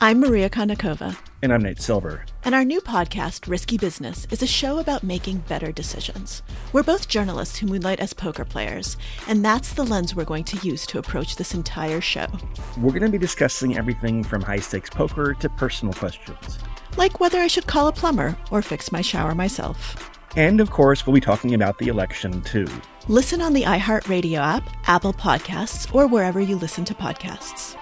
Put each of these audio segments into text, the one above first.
I'm Maria Konnikova. And I'm Nate Silver. And our new podcast, Risky Business, is a show about making better decisions. We're both journalists who moonlight as poker players, and that's the lens we're going to use to approach this entire show. We're going to be discussing everything from high-stakes poker to personal questions. Like whether I should call a plumber or fix my shower myself. And, of course, we'll be talking about the election, too. Listen on the iHeartRadio app, Apple Podcasts, or wherever you listen to podcasts.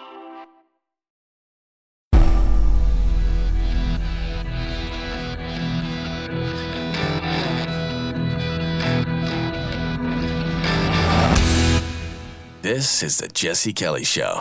This is the Jesse Kelly Show.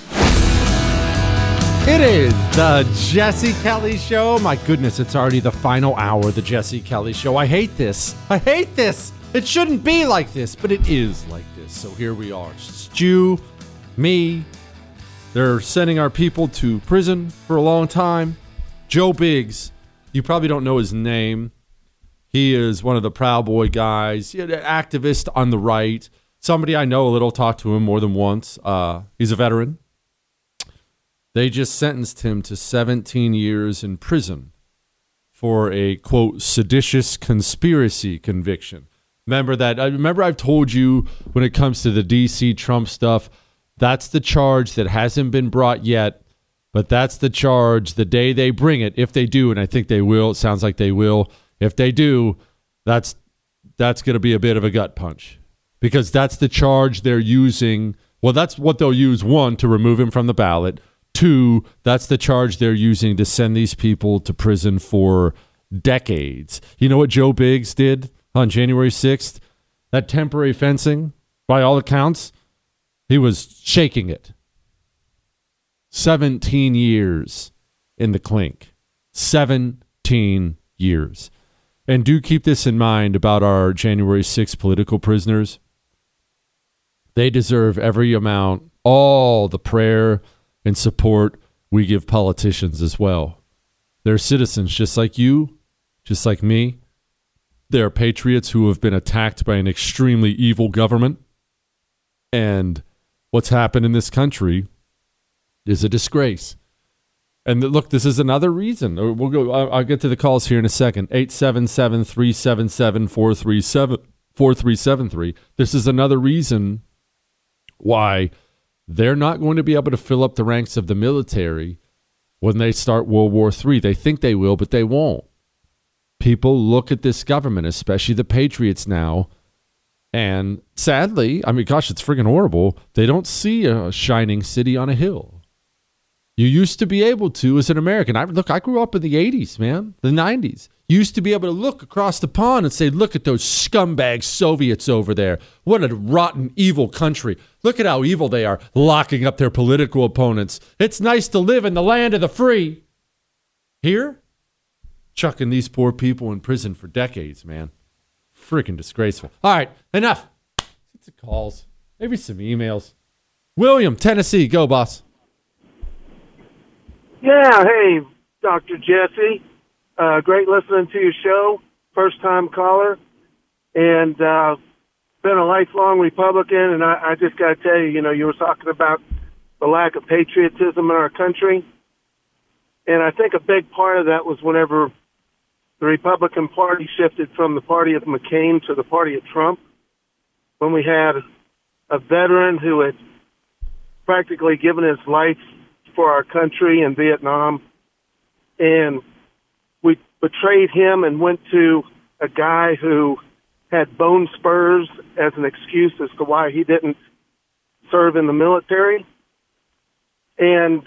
It is the Jesse Kelly Show. My goodness, it's already the final hour of the Jesse Kelly Show. I hate this. It shouldn't be like this, but it is like this. So here we are. Stu, me. They're sending our people to prison for a long time. Joe Biggs. You probably don't know his name. He is one of the Proud Boy guys, an activist on the right. Somebody I know a little, talked to him more than once. He's a veteran. They just sentenced him to 17 years in prison for a, quote, seditious conspiracy conviction. Remember I've told you when it comes to the D.C. Trump stuff, that's the charge that hasn't been brought yet, but that's the charge the day they bring it, if they do, and I think they will. It sounds like they will. If they do, that's going to be a bit of a gut punch. Because that's the charge they're using. Well, that's what they'll use, one, to remove him from the ballot. Two, that's the charge they're using to send these people to prison for decades. You know what Joe Biggs did on January 6th? That temporary fencing, by all accounts, he was shaking it. 17 years in the clink. 17 years. And do keep this in mind about our January 6th political prisoners. They deserve every amount, all the prayer and support we give politicians as well. They're citizens just like you, just like me. They're patriots who have been attacked by an extremely evil government. And what's happened in this country is a disgrace. And look, this is another reason. I'll get to the calls here in a second. 877-377-4373. This is another reason why they're not going to be able to fill up the ranks of the military when they start World War III. They think they will, but they won't. People look at this government, especially the patriots now, and sadly, I mean, gosh, it's friggin' horrible. They don't see a shining city on a hill. You used to be able to as an American. I grew up in the 80s, man, the 90s. You used to be able to look across the pond and say, look at those scumbag Soviets over there. What a rotten, evil country. Look at how evil they are, locking up their political opponents. It's nice to live in the land of the free. Here, chucking these poor people in prison for decades, man. Freaking disgraceful. All right, enough. Get some calls, maybe some emails. William, Tennessee, go, boss. Yeah, hey, Dr. Jesse. Great listening to your show. First-time caller. And been a lifelong Republican, and I just got to tell you, you were talking about the lack of patriotism in our country. And I think a big part of that was whenever the Republican Party shifted from the party of McCain to the party of Trump, when we had a veteran who had practically given his life for our country in Vietnam, and we betrayed him and went to a guy who had bone spurs as an excuse as to why he didn't serve in the military. And,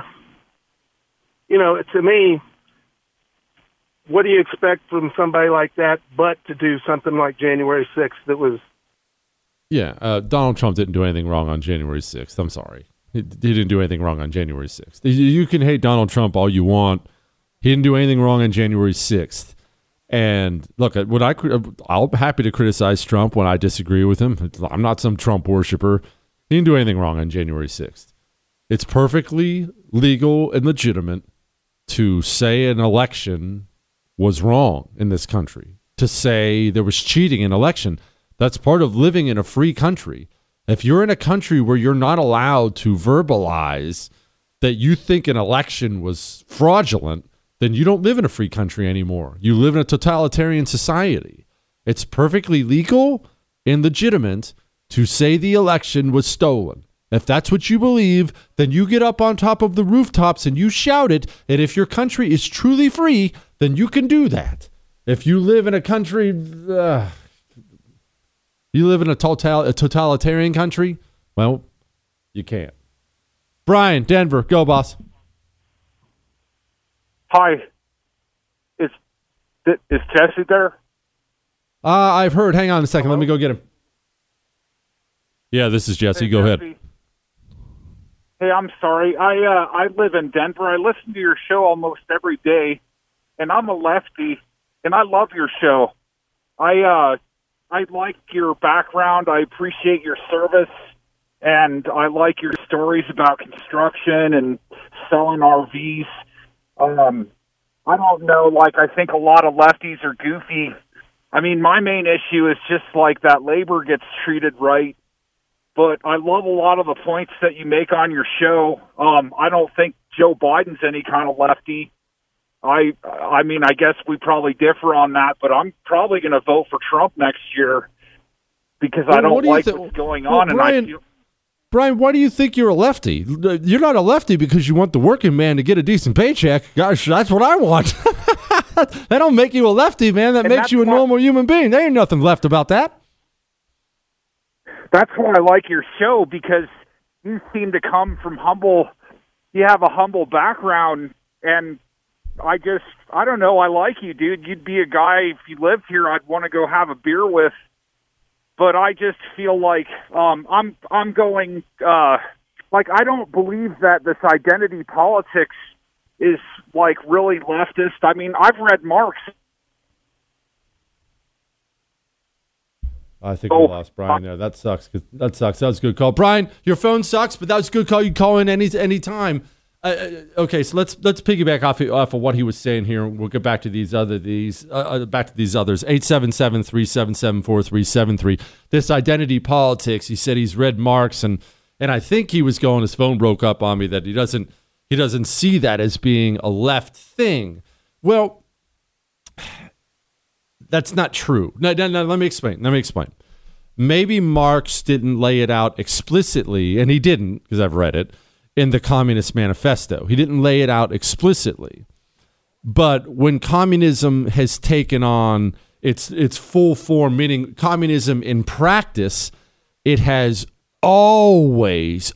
to me, what do you expect from somebody like that but to do something like January 6th that was... Yeah, Donald Trump didn't do anything wrong on January 6th. I'm sorry. He didn't do anything wrong on January 6th. You can hate Donald Trump all you want. He didn't do anything wrong on January 6th. And look, I'm happy to criticize Trump when I disagree with him. I'm not some Trump worshiper. He didn't do anything wrong on January 6th. It's perfectly legal and legitimate to say an election was wrong in this country, to say there was cheating in election. That's part of living in a free country. If you're in a country where you're not allowed to verbalize that you think an election was fraudulent, then you don't live in a free country anymore. You live in a totalitarian society. It's perfectly legal and legitimate to say the election was stolen. If that's what you believe, then you get up on top of the rooftops and you shout it. And if your country is truly free, then you can do that. If you live in a country, you live in a totalitarian country, well, you can't. Brian, Denver, go, boss. Hi. Is Jesse there? I've heard. Hang on a second. Let me go get him. Yeah, this is Jesse. Hey, go Jesse. ahead. Hey, I'm sorry. I live in Denver. I listen to your show almost every day, and I'm a lefty, and I love your show. I like your background. I appreciate your service, and I like your stories about construction and selling RVs. I don't know, I think a lot of lefties are goofy. I mean, my main issue is just that labor gets treated right. But I love a lot of the points that you make on your show. I don't think Joe Biden's any kind of lefty. I mean, I guess we probably differ on that, but I'm probably going to vote for Trump next year because I don't like what's going on. Brian, why do you think you're a lefty? You're not a lefty because you want the working man to get a decent paycheck. Gosh, that's what I want. That don't make you a lefty, man. That makes you a normal human being. There ain't nothing left about that. That's why I like your show, because you seem to come from you have a humble background, and I don't know, I like you, dude. You'd be a guy, if you lived here, I'd want to go have a beer with, but I just feel I'm going, I don't believe that this identity politics is, really leftist. I mean, I've read Marx. I think we lost Brian there. That sucks. That sucks. That was a good call. Brian, your phone sucks, but that was a good call. You call in any time. Okay, so let's piggyback off of what he was saying here. We'll get back to these others. 877-377-4373. This identity politics. He said he's read Marx, and I think he was going. His phone broke up on me that he doesn't see that as being a left thing. Well, that's not true. No, let me explain. Maybe Marx didn't lay it out explicitly, and he didn't, because I've read it, in the Communist Manifesto. He didn't lay it out explicitly. But when communism has taken on its full form, meaning communism in practice, it has always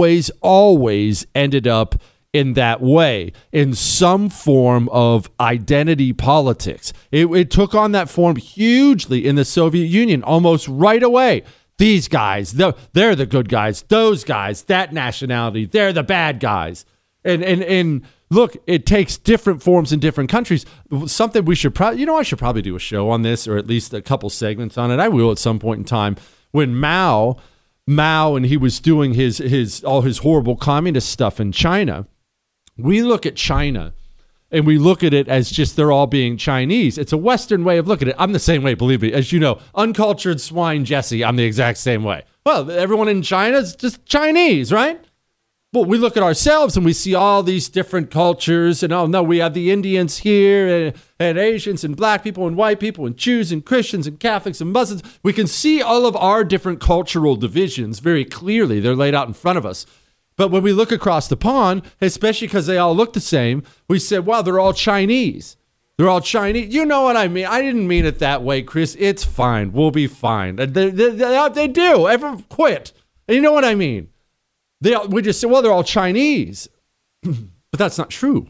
ended up in that way, in some form of identity politics. It took on that form hugely in the Soviet Union almost right away. These guys, they're the good guys. Those guys, that nationality, they're the bad guys. And look, it takes different forms in different countries. Something we should probably, I should probably do a show on this, or at least a couple segments on it. I will at some point in time. When Mao, and he was doing all his horrible communist stuff in China, we look at China and we look at it as just they're all being Chinese. It's a Western way of looking at it. I'm the same way, believe me. As you know, uncultured swine Jesse, I'm the exact same way. Well, everyone in China is just Chinese, right? Well, we look at ourselves and we see all these different cultures, and oh no, we have the Indians here, and Asians, and black people, and white people, and Jews, and Christians, and Catholics, and Muslims. We can see all of our different cultural divisions very clearly. They're laid out in front of us. But when we look across the pond, especially because they all look the same, we said, wow, they're all Chinese. They're all Chinese. You know what I mean? I didn't mean it that way, Chris. It's fine. We'll be fine. They do. Ever quit. And you know what I mean? We just said, well, they're all Chinese. But that's not true.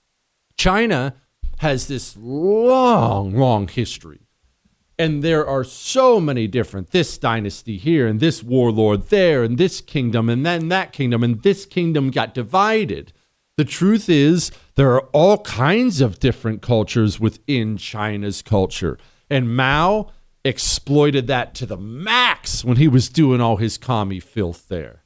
China has this long history. And there are so many different, this dynasty here, and this warlord there, and this kingdom, and then that kingdom, and this kingdom got divided. The truth is, there are all kinds of different cultures within China's culture. And Mao exploited that to the max when he was doing all his commie filth there.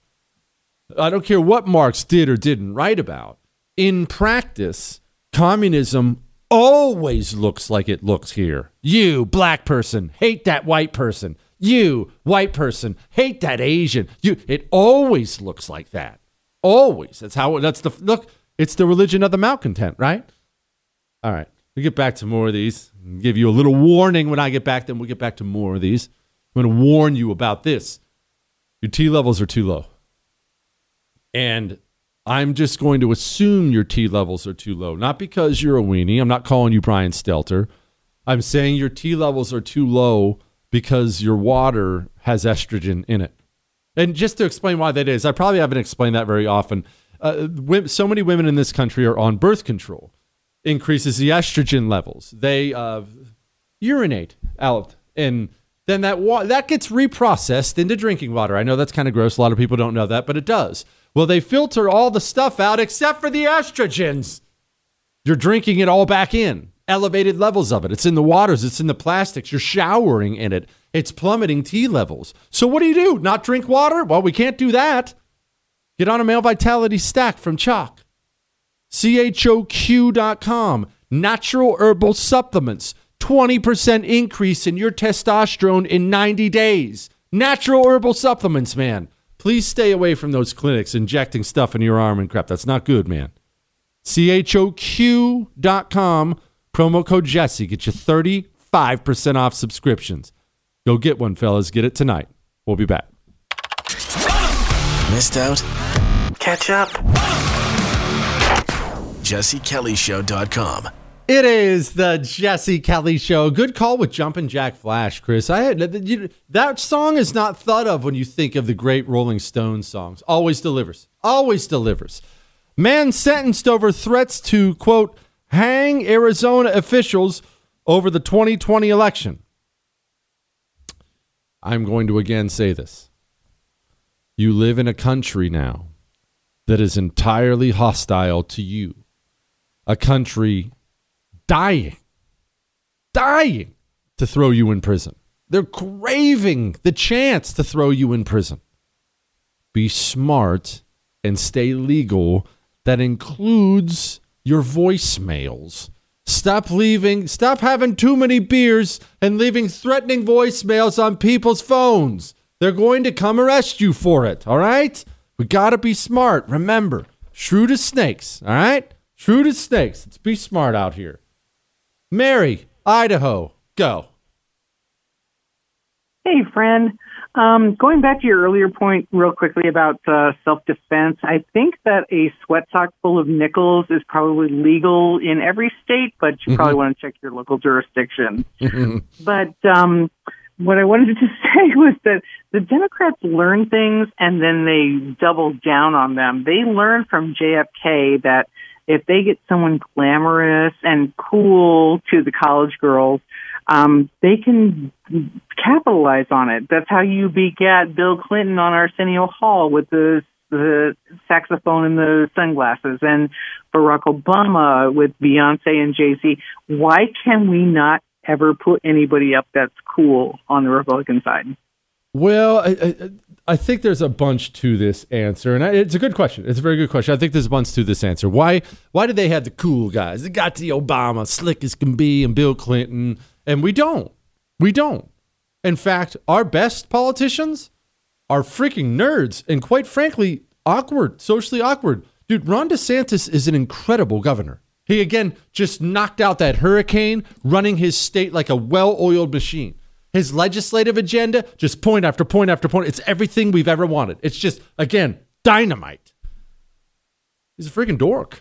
I don't care what Marx did or didn't write about. In practice, communism always looks like it looks here. You, black person, hate that white person. You, white person, hate that Asian. It always looks like that. Always. It's the religion of the malcontent, right? All right. We get back to more of these. I'll give you a little warning when I get back, then we'll get back to more of these. I'm going to warn you about this. Your T levels are too low. And I'm just going to assume your T levels are too low. Not because you're a weenie. I'm not calling you Brian Stelter. I'm saying your T levels are too low because your water has estrogen in it. And just to explain why that is, I probably haven't explained that very often. So many women in this country are on birth control. Increases the estrogen levels. They urinate out, and then that gets reprocessed into drinking water. I know that's kind of gross. A lot of people don't know that, but it does. Well, they filter all the stuff out except for the estrogens. You're drinking it all back in. Elevated levels of it. It's in the waters. It's in the plastics. You're showering in it. It's plummeting T levels. So what do? Not drink water? Well, we can't do that. Get on a Male Vitality Stack from Choq. CHOQ.com. Natural herbal supplements. 20% increase in your testosterone in 90 days. Natural herbal supplements, man. Please stay away from those clinics injecting stuff in your arm and crap. That's not good, man. CHOQ.com. Promo code Jesse. Get you 35% off subscriptions. Go get one, fellas. Get it tonight. We'll be back. Missed out? Catch up. JesseKellyShow.com. It is the Jesse Kelly Show. Good call with Jumpin' Jack Flash, Chris. That song is not thought of when you think of the great Rolling Stones songs. Always delivers. Always delivers. Man sentenced over threats to, quote, hang Arizona officials over the 2020 election. I'm going to again say this. You live in a country now that is entirely hostile to you. A country dying to throw you in prison. They're craving the chance to throw you in prison. Be smart and stay legal. That includes your voicemails. Stop having too many beers and leaving threatening voicemails on people's phones. They're going to come arrest you for it, all right? We got to be smart. Remember, shrewd as snakes, all right? Shrewd as snakes. Let's be smart out here. Mary, Idaho, go. Hey, friend. Going back to your earlier point real quickly about self-defense, I think that a sweat sock full of nickels is probably legal in every state, but you probably want to check your local jurisdiction. But what I wanted to say was that the Democrats learn things and then they double down on them. They learn from JFK that if they get someone glamorous and cool to the college girls, they can capitalize on it. That's how you begat Bill Clinton on Arsenio Hall with the saxophone and the sunglasses, and Barack Obama with Beyonce and Jay-Z. Why can we not ever put anybody up that's cool on the Republican side? Well, I think there's a bunch to this answer, and it's a good question. It's a very good question. I think there's a bunch to this answer. Why did they have the cool guys? They got the Obama, slick as can be, and Bill Clinton, and we don't. We don't. In fact, our best politicians are freaking nerds, and quite frankly, awkward, socially awkward. Dude, Ron DeSantis is an incredible governor. He, again, just knocked out that hurricane, running his state like a well-oiled machine. His legislative agenda, just point after point after point. It's everything we've ever wanted. It's just, again, dynamite. He's a freaking dork.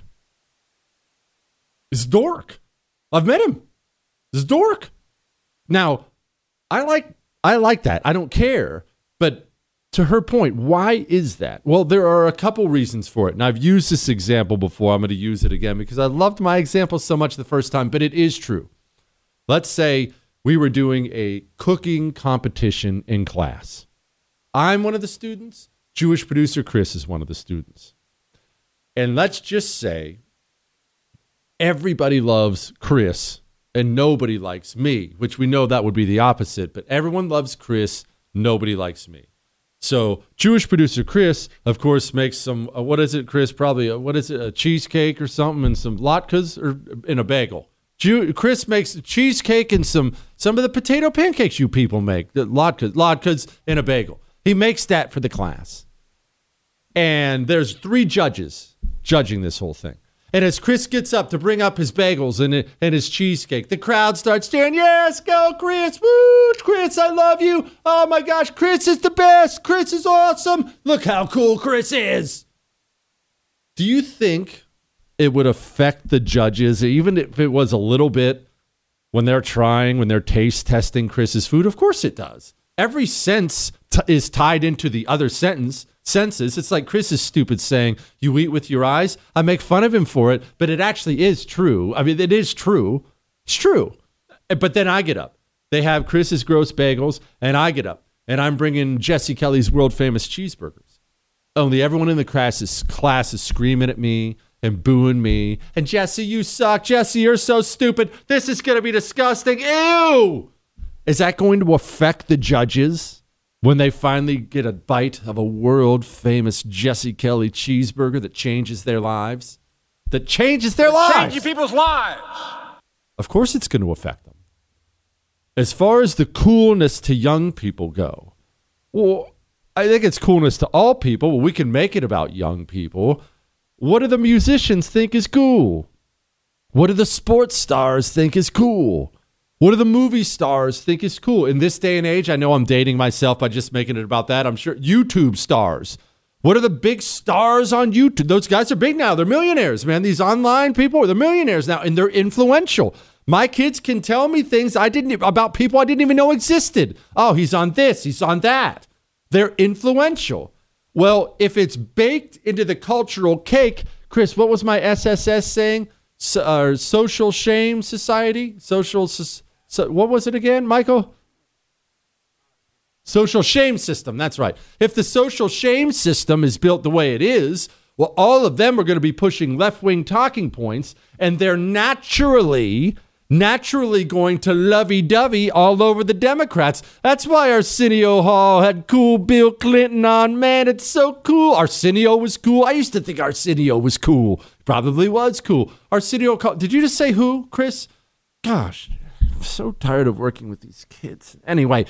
He's a dork. I've met him. He's a dork. Now, I like that. I don't care. But to her point, why is that? Well, there are a couple reasons for it. And I've used this example before. I'm going to use it again because I loved my example so much the first time, but it is true. Let's say we were doing a cooking competition in class. I'm one of the students. Jewish producer Chris is one of the students. And let's just say everybody loves Chris and nobody likes me, which we know that would be the opposite. But everyone loves Chris. Nobody likes me. So Jewish producer Chris, of course, makes some, what is it, Chris? Probably, a cheesecake or something and some latkes or in a bagel. Chris makes cheesecake and some of the potato pancakes you people make, the latkes in a bagel. He makes that for the class. And there's 3 judges judging this whole thing. And as Chris gets up to bring up his bagels and his cheesecake, the crowd starts cheering, yes, go Chris, woo, Chris, I love you. Oh my gosh, Chris is the best. Chris is awesome. Look how cool Chris is. Do you think it would affect the judges, even if it was a little bit, when they're taste testing Chris's food? Of course it does. Every sense is tied into the other senses. It's like Chris is stupid saying, you eat with your eyes. I make fun of him for it, but it actually is true. I mean, it is true. It's true. But then I get up. They have Chris's gross bagels, and I get up, and I'm bringing Jesse Kelly's world-famous cheeseburgers. Only everyone in the class is screaming at me and booing me. And Jesse, you suck. Jesse, you're so stupid. This is going to be disgusting. Ew! Is that going to affect the judges when they finally get a bite of a world-famous Jesse Kelly cheeseburger that changes their lives? That changes their lives! Changing people's lives! Of course it's going to affect them. As far as the coolness to young people go, well, I think it's coolness to all people. Well, we can make it about young people. What do the musicians think is cool? What do the sports stars think is cool? What do the movie stars think is cool? In this day and age, I know I'm dating myself by just making it about that. I'm sure YouTube stars. What are the big stars on YouTube? Those guys are big now. They're millionaires, man. These online people, they're millionaires now, and they're influential. My kids can tell me things about people I didn't even know existed. Oh, he's on this, he's on that. They're influential. Well, if it's baked into the cultural cake, Chris, what was my SSS saying? Social shame society? What was it again, Michael? Social shame system, that's right. If the social shame system is built the way it is, well, all of them are going to be pushing left-wing talking points, and they're naturally going to lovey-dovey all over the Democrats. That's why Arsenio Hall had cool Bill Clinton on. Man, it's so cool. Arsenio was cool. I used to think Arsenio was cool. Probably was cool. Arsenio, did you just say who, Chris? Gosh, I'm so tired of working with these kids. Anyway,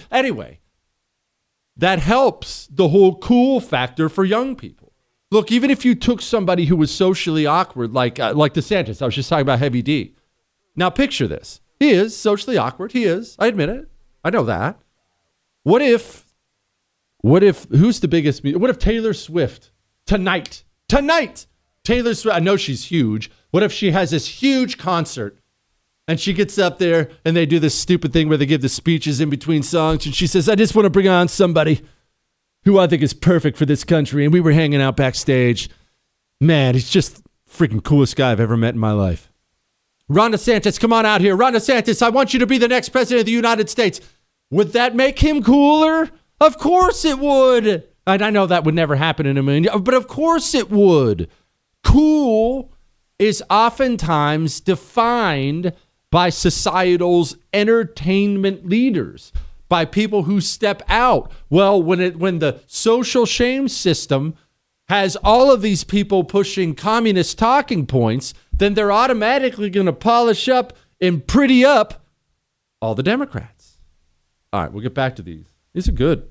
that helps the whole cool factor for young people. Look, even if you took somebody who was socially awkward, like DeSantis, I was just talking about Heavy D. Now picture this. He is socially awkward. He is. I admit it. I know that. What if, who's the biggest, what if Taylor Swift tonight, Taylor Swift, I know she's huge. What if she has this huge concert and she gets up there and they do this stupid thing where they give the speeches in between songs and she says, I just want to bring on somebody who I think is perfect for this country. And we were hanging out backstage. Man, he's just freaking coolest guy I've ever met in my life. Ron DeSantis, come on out here. Ron DeSantis, I want you to be the next president of the United States. Would that make him cooler? Of course it would. And I know that would never happen in a million, but of course it would. Cool is oftentimes defined by societal's entertainment leaders, by people who step out. Well, when the social shame system has all of these people pushing communist talking points, then they're automatically going to polish up and pretty up all the Democrats. All right, we'll get back to these. These are good.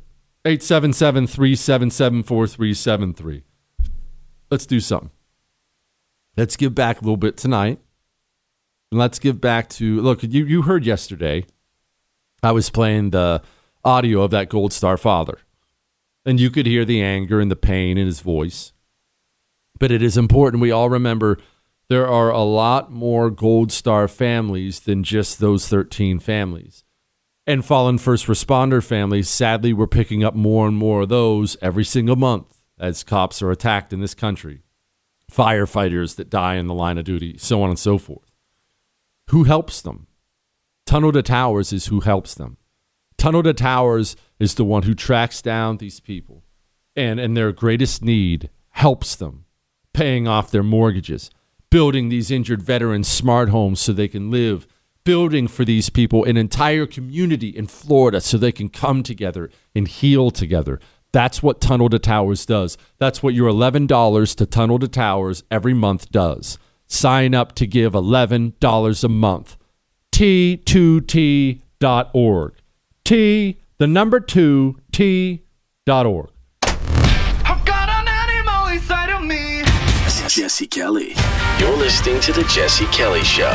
877-377-4373. Let's do something. Let's give back a little bit tonight. And let's give back to, look, you heard yesterday, I was playing the audio of that Gold Star father. And you could hear the anger and the pain in his voice. But it is important we all remember there are a lot more Gold Star families than just those 13 families. And fallen first responder families, sadly, we're picking up more and more of those every single month as cops are attacked in this country. Firefighters that die in the line of duty, so on and so forth. Who helps them? Tunnel to Towers is who helps them. Tunnel to Towers is the one who tracks down these people and in their greatest need helps them, paying off their mortgages, building these injured veterans smart homes so they can live, building for these people an entire community in Florida so they can come together and heal together. That's what Tunnel to Towers does. That's what your $11 to Tunnel to Towers every month does. Sign up to give $11 a month. T2T.org. T2T.org. I've got an animal Jesse Kelly. You're listening to The Jesse Kelly Show.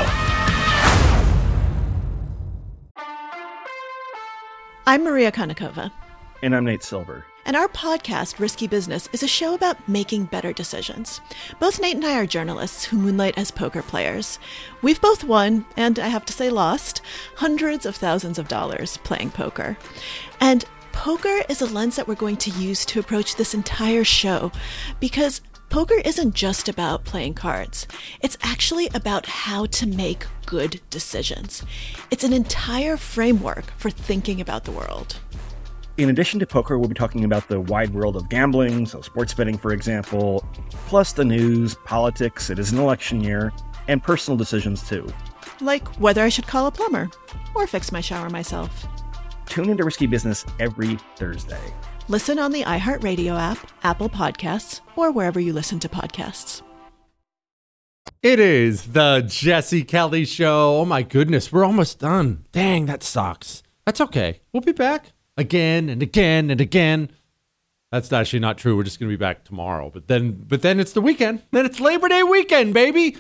I'm Maria Konnikova. And I'm Nate Silver. And our podcast, Risky Business, is a show about making better decisions. Both Nate and I are journalists who moonlight as poker players. We've both won, and I have to say lost, hundreds of thousands of dollars playing poker. And poker is a lens that we're going to use to approach this entire show, because poker isn't just about playing cards. It's actually about how to make good decisions. It's an entire framework for thinking about the world. In addition to poker, we'll be talking about the wide world of gambling, so sports betting, for example, plus the news, politics, it is an election year, and personal decisions, too. Like whether I should call a plumber or fix my shower myself. Tune into Risky Business every Thursday. Listen on the iHeartRadio app, Apple Podcasts, or wherever you listen to podcasts. It is the Jesse Kelly Show. Oh my goodness, we're almost done. Dang, that sucks. That's okay. We'll be back again and again and again. That's actually not true. We're just going to be back tomorrow. But then it's the weekend. Then it's Labor Day weekend, baby.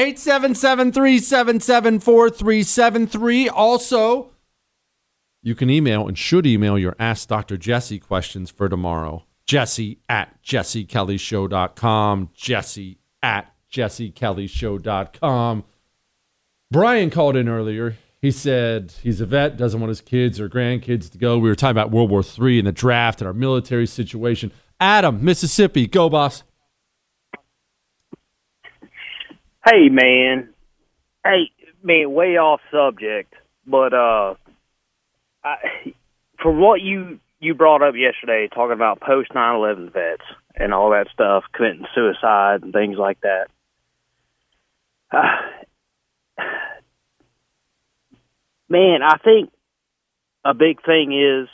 877-377-4373. Also, you can email and should email your Ask Dr. Jesse questions for tomorrow. Jesse@jessekellyshow.com. Jesse@jessekellyshow.com. Brian called in earlier. He said he's a vet, doesn't want his kids or grandkids to go. We were talking about World War III and the draft and our military situation. Adam, Mississippi, go, boss. Hey, man. Hey, man, way off subject, but from what you brought up yesterday, talking about post 9/11 vets and all that stuff, committing suicide and things like that. Man, I think a big thing is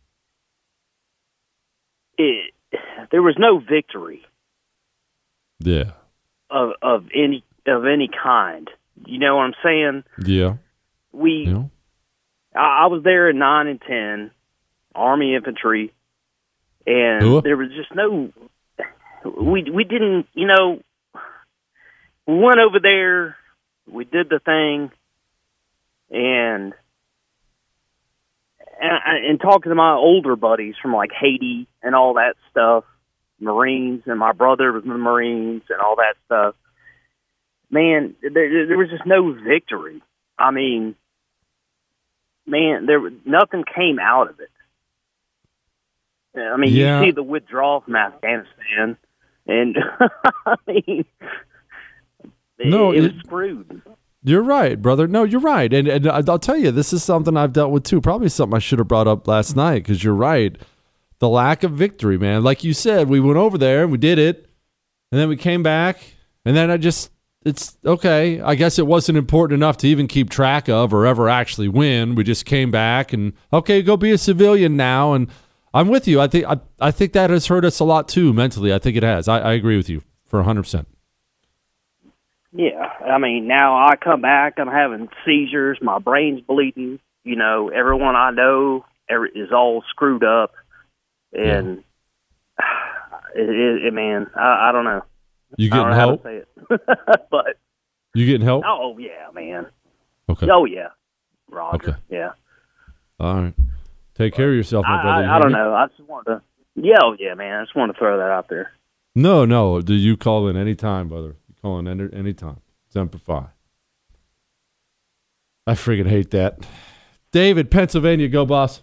there was no victory. Yeah. Of any kind. You know what I'm saying? Yeah. I was there in 9 and 10, Army infantry, and there was just no. We didn't, we went over there, we did the thing, and talking to my older buddies from like Haiti and all that stuff, Marines, and my brother was in the Marines and all that stuff. Man, there was just no victory. I mean, man, nothing came out of it. I mean, You see the withdrawal from Afghanistan, and I mean, it was screwed. You're right, brother. No, you're right. And I'll tell you, this is something I've dealt with too. Probably something I should have brought up last night, because you're right. The lack of victory, man. Like you said, we went over there and we did it, and then we came back, and then it's okay. I guess it wasn't important enough to even keep track of or ever actually win. We just came back and, okay, go be a civilian now. And I'm with you. I think that has hurt us a lot too mentally. I think it has. I agree with you for 100%. Yeah, I mean, now I come back, I'm having seizures, my brain's bleeding. Everyone I know is all screwed up, and man, I don't know. You getting help? How to say it. But you getting help? Oh yeah, man. Okay. Oh yeah, Roger. Okay. Yeah. All right. Take care of yourself, my brother. I don't know. I just wanted to. Yeah, man. I just wanted to throw that out there. No. Do you call in any time, brother? You call in any time. Semper Fi. I freaking hate that. David, Pennsylvania, go, boss.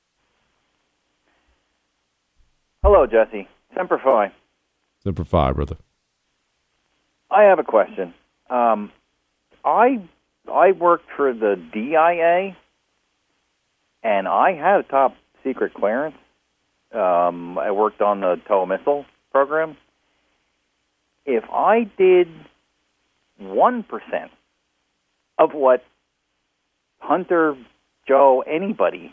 Hello, Jesse. Semper Fi. Semper Fi, brother. I have a question. I worked for the DIA, and I had a top secret clearance. I worked on the TOW missile program. If I did 1% of what Hunter, Joe, anybody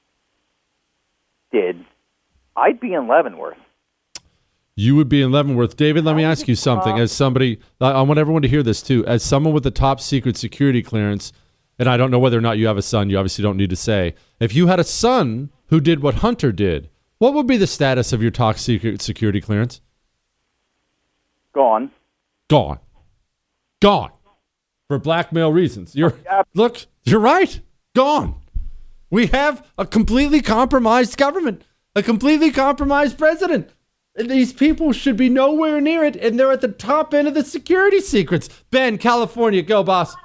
did, I'd be in Leavenworth. You would be in Leavenworth. David, let me ask you something. As somebody, I want everyone to hear this too. As someone with a top secret security clearance, and I don't know whether or not you have a son, you obviously don't need to say. If you had a son who did what Hunter did, what would be the status of your top secret security clearance? Gone. Gone. Gone. For blackmail reasons. You're right. Gone. We have a completely compromised government, a completely compromised president. These people should be nowhere near it, and they're at the top end of the security secrets. Ben, California, go, boss.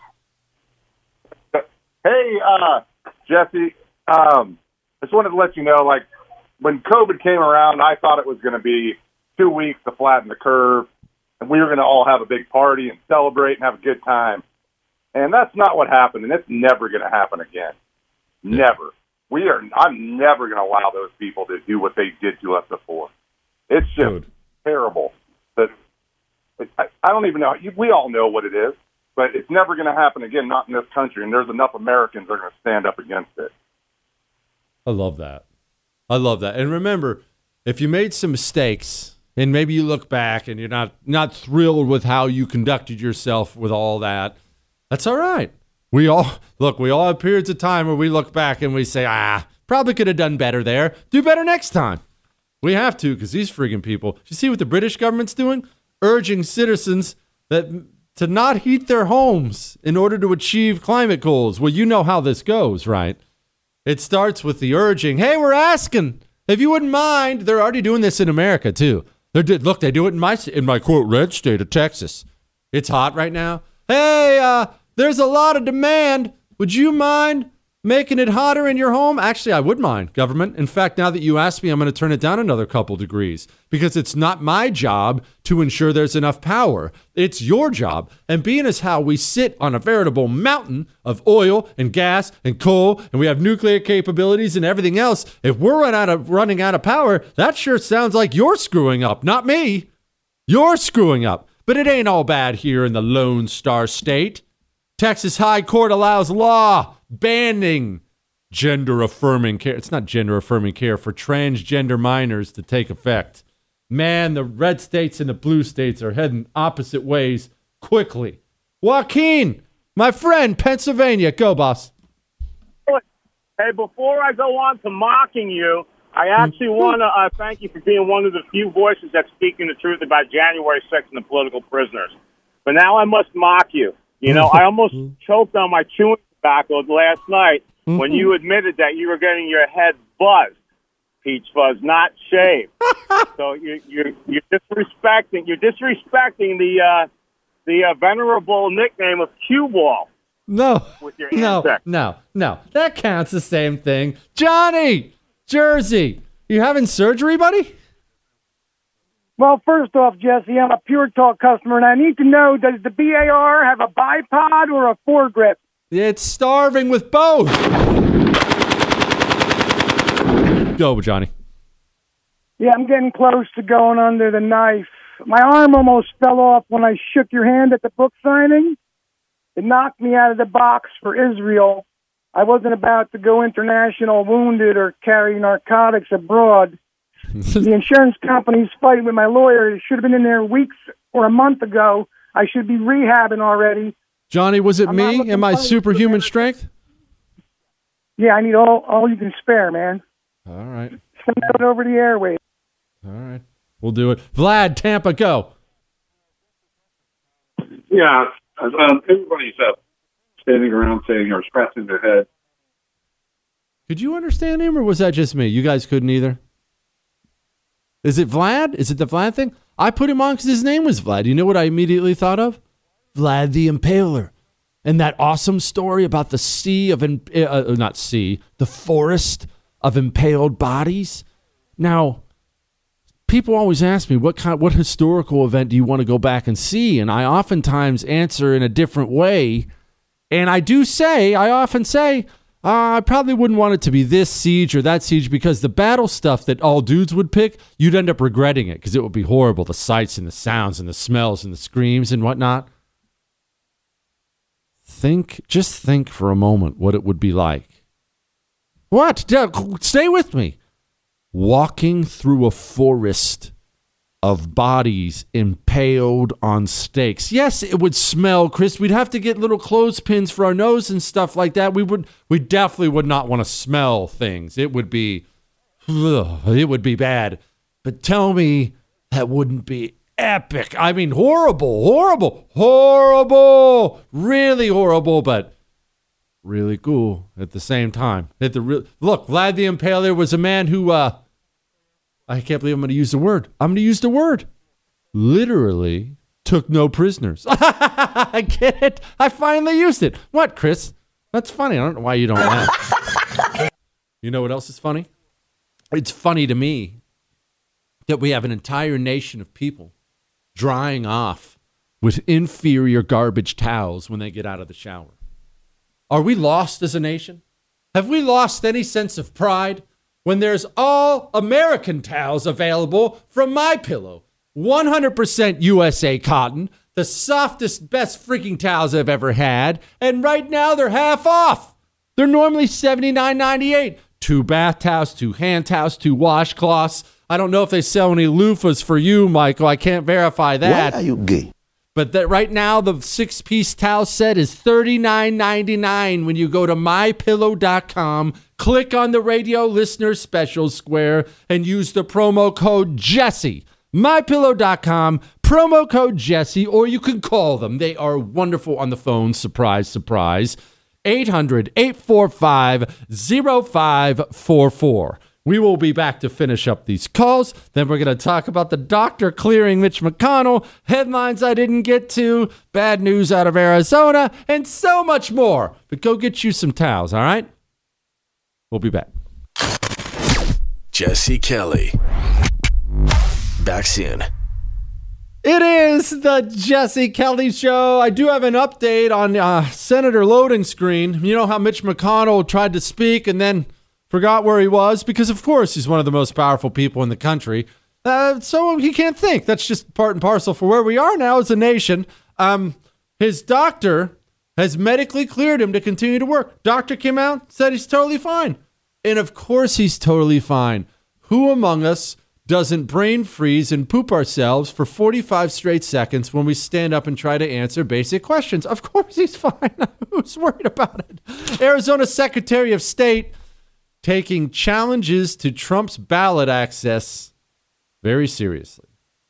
Hey, Jesse, I just wanted to let you know, like, when COVID came around, I thought it was going to be 2 weeks to flatten the curve, and we were going to all have a big party and celebrate and have a good time. And that's not what happened, and it's never going to happen again. Never. I'm never going to allow those people to do what they did to us before. It's just terrible. But I don't even know. We all know what it is, but it's never going to happen again, not in this country, and there's enough Americans that are going to stand up against it. I love that. And remember, if you made some mistakes and maybe you look back and you're not thrilled with how you conducted yourself with all that, that's all right. We all have periods of time where we look back and we say, probably could have done better there. Do better next time. We have to, because these friggin' people, you see what the British government's doing? Urging citizens to not heat their homes in order to achieve climate goals. Well, you know how this goes, right? It starts with the urging, hey, we're asking, if you wouldn't mind. They're already doing this in America, too. They do it in my quote, red state of Texas. It's hot right now. Hey, there's a lot of demand. Would you mind making it hotter in your home? Actually, I would mind, government. In fact, now that you asked me, I'm going to turn it down another couple degrees because it's not my job to ensure there's enough power. It's your job. And being as how we sit on a veritable mountain of oil and gas and coal, and we have nuclear capabilities and everything else, if we're running out of power, that sure sounds like you're screwing up, not me. You're screwing up. But it ain't all bad here in the Lone Star State. Texas High Court allows law banning gender-affirming care. It's not gender-affirming care for transgender minors to take effect. Man, the red states and the blue states are heading opposite ways quickly. Joaquin, my friend, Pennsylvania. Go, boss. Hey, before I go on to mocking you, I actually want to thank you for being one of the few voices that's speaking the truth about January 6th and the political prisoners. But now I must mock you. You know, I almost choked on my chewing tobacco last night when you admitted that you were getting your head buzzed, Peach Fuzz, not shaved. So you're disrespecting the venerable nickname of Cue Ball. No, that counts the same thing. Johnny, Jersey, you having surgery, buddy? Well, first off, Jesse, I'm a Pure Talk customer, and I need to know, does the BAR have a bipod or a foregrip? It's starving with both. Go, Johnny. Yeah, I'm getting close to going under the knife. My arm almost fell off when I shook your hand at the book signing. It knocked me out of the box for Israel. I wasn't about to go international wounded or carry narcotics abroad. The insurance company's fighting with my lawyer. It should have been in there weeks or a month ago. I should be rehabbing already. Johnny, was it me and my superhuman strength? Yeah, I need all you can spare, man. All right. Send it over the airwaves. All right. We'll do it. Vlad, Tampa, go. Yeah. Everybody's standing around saying or scratching their head. Could you understand him, or was that just me? You guys couldn't either? Is it Vlad? Is it the Vlad thing? I put him on because his name was Vlad. You know what I immediately thought of? Vlad the Impaler. And that awesome story about the the forest of impaled bodies. Now, people always ask me, what historical event do you want to go back and see? And I oftentimes answer in a different way. And I often say, I probably wouldn't want it to be this siege or that siege, because the battle stuff that all dudes would pick, you'd end up regretting it because it would be horrible. The sights and the sounds and the smells and the screams and whatnot. Just think for a moment what it would be like. What? Stay with me. Walking through a forest of bodies impaled on stakes. Yes, it would smell, Chris. We'd have to get little clothespins for our nose and stuff like that. We definitely would not want to smell things. It would be bad. But tell me that wouldn't be epic. I mean, horrible, really horrible, but really cool at the same time. Look, Vlad the Impaler was a man who, I can't believe I'm going to use the word. Literally took no prisoners. I get it. I finally used it. What, Chris? That's funny. I don't know why you don't laugh. You know what else is funny? It's funny to me that we have an entire nation of people drying off with inferior garbage towels when they get out of the shower. Are we lost as a nation? Have we lost any sense of pride when there's all American towels available from MyPillow? 100% USA cotton, the softest, best freaking towels I've ever had, and right now they're half off. They're normally $79.98. 2 bath towels, 2 hand towels, 2 washcloths. I don't know if they sell any loofahs for you, Michael. I can't verify that. Why are you gay? But that right now, the 6-piece towel set is $39.99 when you go to MyPillow.com, click on the radio listener special square, and use the promo code Jesse. MyPillow.com, promo code Jesse, or you can call them. They are wonderful on the phone. Surprise, surprise. 800-845-0544. We will be back to finish up these calls. Then we're going to talk about the doctor clearing Mitch McConnell, headlines I didn't get to, bad news out of Arizona, and so much more. But go get you some towels, all right? We'll be back. Jesse Kelly. Back soon. It is the Jesse Kelly Show. I do have an update on Senator Loading Screen. You know how Mitch McConnell tried to speak and then forgot where he was? Because, of course, he's one of the most powerful people in the country. So he can't think. That's just part and parcel for where we are now as a nation. His doctor has medically cleared him to continue to work. Doctor came out, said he's totally fine. And, of course, he's totally fine. Who among us doesn't brain freeze and poop ourselves for 45 straight seconds when we stand up and try to answer basic questions? Of course he's fine. Who's worried about it? Arizona Secretary of State taking challenges to Trump's ballot access very seriously.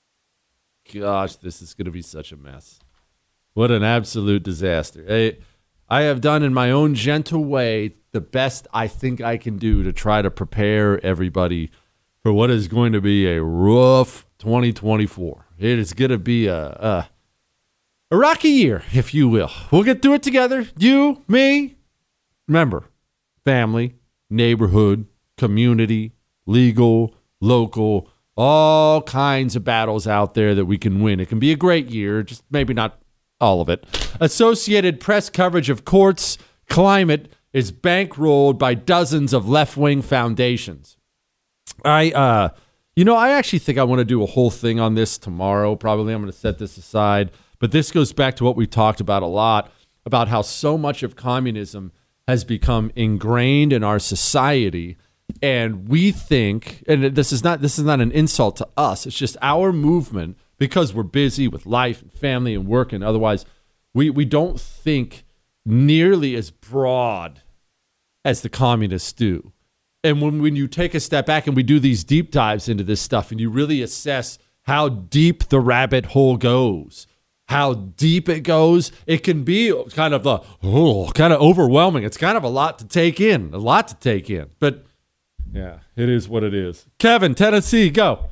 Gosh, this is going to be such a mess. What an absolute disaster. I have done in my own gentle way the best I think I can do to try to prepare everybody for what is going to be a rough 2024. It is going to be a rocky year, if you will. We'll get through it together. You, me, remember, family, neighborhood, community, legal, local, all kinds of battles out there that we can win. It can be a great year, just maybe not all of it. Associated Press coverage of courts' climate is bankrolled by dozens of left-wing foundations. I actually think I want to do a whole thing on this tomorrow. Probably I'm going to set this aside. But this goes back to what we talked about a lot, about how so much of communism has become ingrained in our society. And we think, and this is not an insult to us, it's just our movement, because we're busy with life and family and work and otherwise, we don't think nearly as broad as the communists do. And when you take a step back and we do these deep dives into this stuff and you really assess how deep the rabbit hole goes, how deep it goes, it can be kind of overwhelming. It's kind of a lot to take in. But yeah, it is what it is. Kevin, Tennessee, go.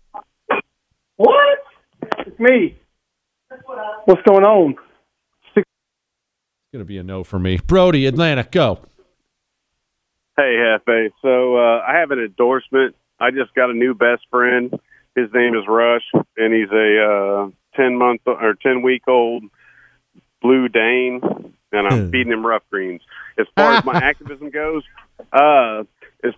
What? It's me. What's going on? It's going to be a no for me. Brody, Atlanta, go. Hey, Hefe. So I have an endorsement. I just got a new best friend. His name is Rush, and he's a 10-week-old Blue Dane, and I'm feeding him rough greens. As far as my activism goes, man,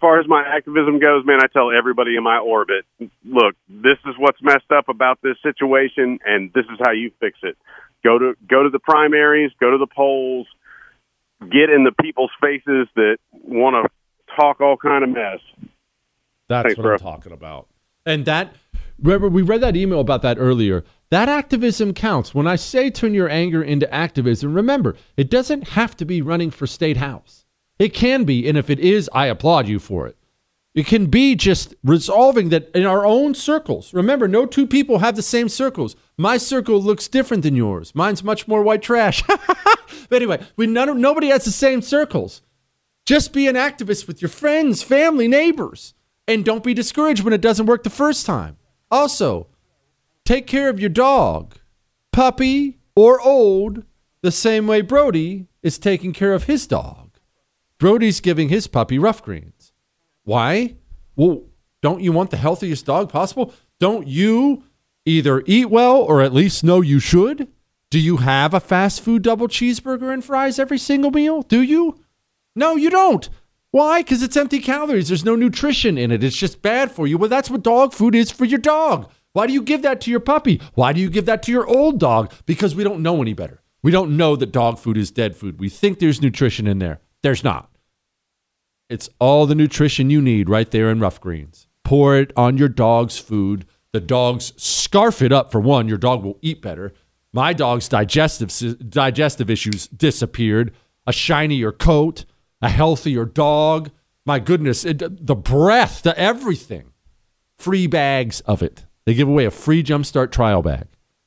I tell everybody in my orbit, look, this is what's messed up about this situation, and this is how you fix it. Go to the primaries, go to the polls, get in the people's faces that want to talk all kind of mess. That's what I'm talking about. And that, remember, we read that email about that earlier. That activism counts. When I say turn your anger into activism, remember, it doesn't have to be running for state house. It can be, and if it is, I applaud you for it. It can be just resolving that in our own circles. Remember, no two people have the same circles. My circle looks different than yours. Mine's much more white trash. But anyway, nobody has the same circles. Just be an activist with your friends, family, neighbors. And don't be discouraged when it doesn't work the first time. Also, take care of your dog, puppy or old, the same way Brody is taking care of his dog. Brody's giving his puppy Rough Greens. Why? Well, don't you want the healthiest dog possible? Don't you either eat well or at least know you should? Do you have a fast food double cheeseburger and fries every single meal? Do you? No, you don't. Why? Because it's empty calories. There's no nutrition in it. It's just bad for you. Well, that's what dog food is for your dog. Why do you give that to your puppy? Why do you give that to your old dog? Because we don't know any better. We don't know that dog food is dead food. We think there's nutrition in there. There's not. It's all the nutrition you need right there in Rough Greens. Pour it on your dog's food. The dogs scarf it up for one. Your dog will eat better. My dog's digestive issues disappeared. A shinier coat, a healthier dog. My goodness, the breath, the everything. Free bags of it. They give away a free Jumpstart trial bag.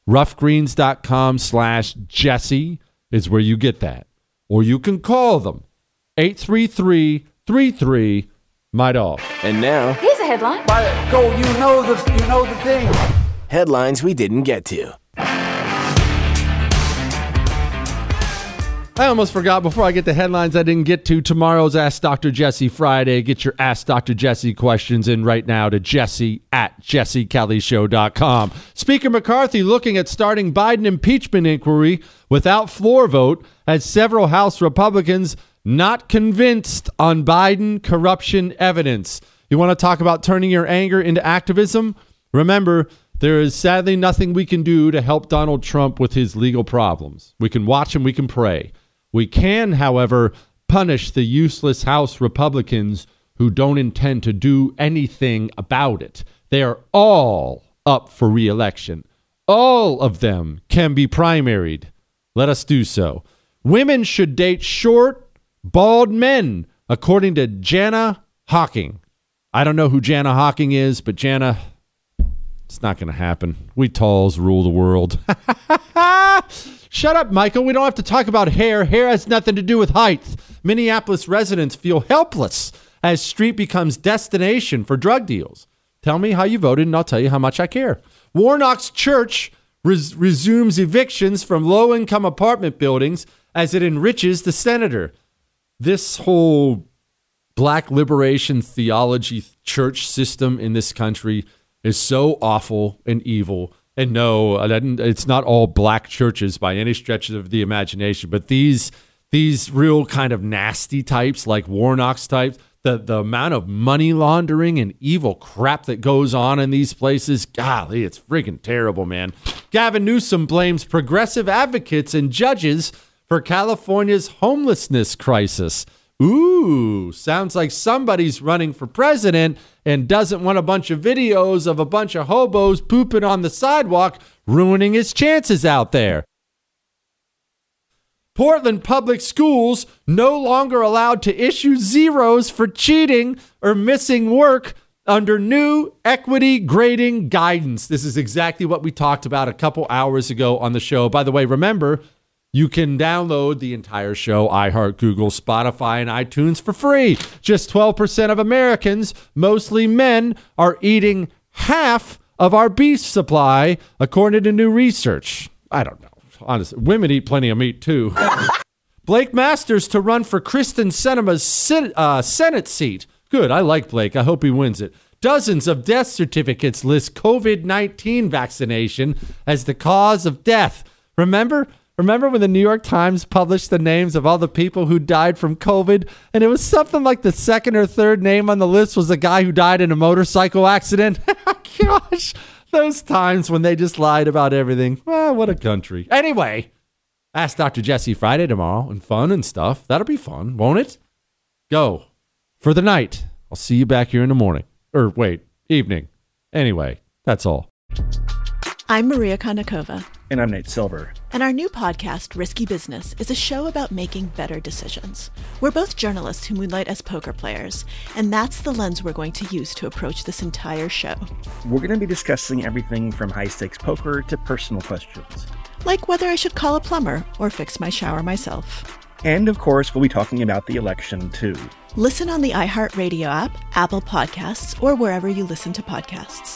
roughgreens.com/Jesse is where you get that. Or you can call them. 833-33 my dog. And now, Here's a headline. You know the thing. headlines we didn't get to. I almost forgot before I get the headlines I didn't get to. Tomorrow's Ask Dr. Jesse Friday. Get your Ask Dr. Jesse questions in right now to jesse@jessekellyshow.com. Speaker McCarthy looking at starting Biden impeachment inquiry without floor vote as several House Republicans not convinced on Biden corruption evidence. You want to talk about turning your anger into activism? Remember, there is sadly nothing we can do to help Donald Trump with his legal problems. We can watch and we can pray. We can, however, punish the useless House Republicans who don't intend to do anything about it. They are all up for re-election. All of them can be primaried. Let us do so. Women should date short, bald men, according to Jana Hawking. I don't know who Jana Hawking is, but Jana, it's not going to happen. We talls rule the world. Shut up, Michael. We don't have to talk about hair. Hair has nothing to do with height. Minneapolis residents feel helpless as street becomes destination for drug deals. Tell me how you voted, and I'll tell you how much I care. Warnock's church resumes evictions from low-income apartment buildings as it enriches the senator. This whole black liberation theology church system in this country is so awful and evil. And no, it's not all black churches by any stretch of the imagination, but these real kind of nasty types like Warnock's types, the amount of money laundering and evil crap that goes on in these places, golly, it's freaking terrible, man. Gavin Newsom blames progressive advocates and judges for California's homelessness crisis. Ooh, sounds like somebody's running for president and doesn't want a bunch of videos of a bunch of hobos pooping on the sidewalk, ruining his chances out there. Portland Public Schools no longer allowed to issue zeros for cheating or missing work under new equity grading guidance. This is exactly what we talked about a couple hours ago on the show. By the way, remember, you can download the entire show, iHeart, Google, Spotify, and iTunes for free. Just 12% of Americans, mostly men, are eating half of our beef supply, according to new research. I don't know. Honestly, women eat plenty of meat, too. Blake Masters to run for Kristen Sinema's Senate seat. Good, I like Blake. I hope he wins it. Dozens of death certificates list COVID-19 vaccination as the cause of death. Remember when the New York Times published the names of all the people who died from COVID? And it was something like the second or third name on the list was a guy who died in a motorcycle accident. Gosh, those times when they just lied about everything. Well, what a country. Anyway, Ask Dr. Jesse Friday tomorrow and fun and stuff. That'll be fun, won't it? Go for the night. I'll see you back here in the morning. Or wait, evening. Anyway, that's all. I'm Maria Konnikova. And I'm Nate Silver. And our new podcast, Risky Business, is a show about making better decisions. We're both journalists who moonlight as poker players, and that's the lens we're going to use to approach this entire show. We're going to be discussing everything from high-stakes poker to personal questions. Like whether I should call a plumber or fix my shower myself. And, of course, we'll be talking about the election, too. Listen on the iHeartRadio app, Apple Podcasts, or wherever you listen to podcasts.